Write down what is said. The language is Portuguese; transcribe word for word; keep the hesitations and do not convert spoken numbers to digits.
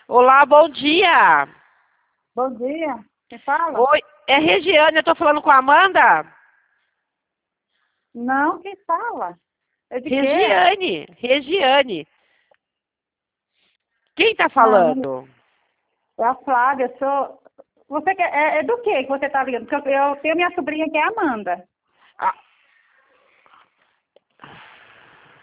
Olá, bom dia. Bom dia. Quem fala? Oi, é Regiane, eu tô falando com a Amanda? Não, quem fala? É de quê? Regiane, Regiane. Quem tá Não, falando? é a Flávia. Eu sou... Você quer... é, é do que que você está ligando? Porque eu, eu tenho minha sobrinha que é Amanda.